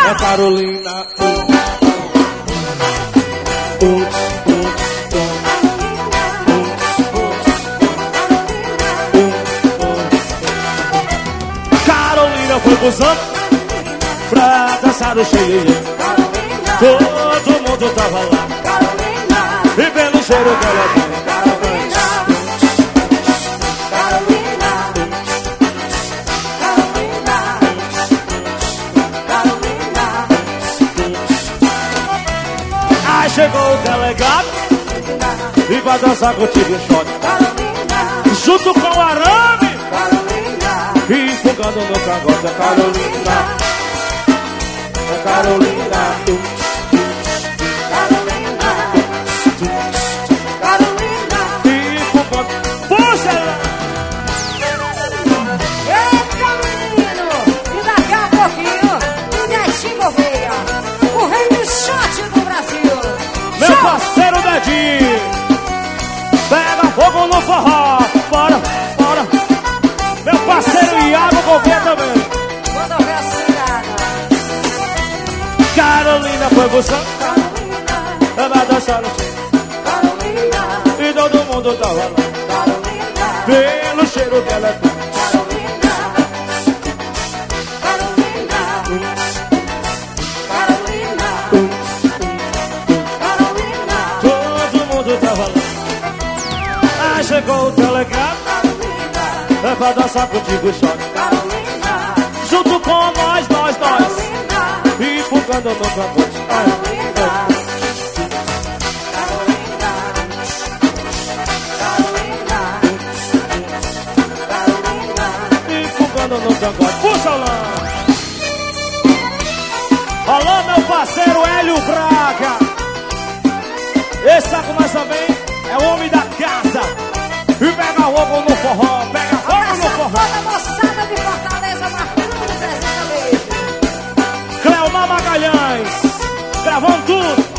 É Carolina. Carolina foi pro Santo pra dançar o cheio. Todo mundo tava lá e pelo cheiro que ela tem. Aí chegou o delegado e vai dançar contigo em shot, junto com o arame e empurrando no cangote. É Carolina, é Carolina, e empurrando. Puxa ela! Eita, menino! E daqui a pouquinho, o Netinho Gouveia, o rei do shot do Brasil. Meu parceiro Dedinho, pega fogo no forró. Bora, bora. Meu parceiro Iago Gouveia também. Quando houver a cidade. Carolina foi buscar, ela vai dançar no chão e todo mundo tava lá pelo cheiro que ela tem. Todo mundo tava lá. Aí chegou o delegado, é pra dançar contigo shot, junto com nós, e empurrando no cangote. Empurrando no cangote. Puxa lá. Alô, meu parceiro Hélio Braga. Esse tá com nós também, é o homem da casa. E pega fogo no forró, pega fogo no forró. Toda a moçada de Fortaleza marcando presença mesmo. Cleomar Magalhães, gravando tudo.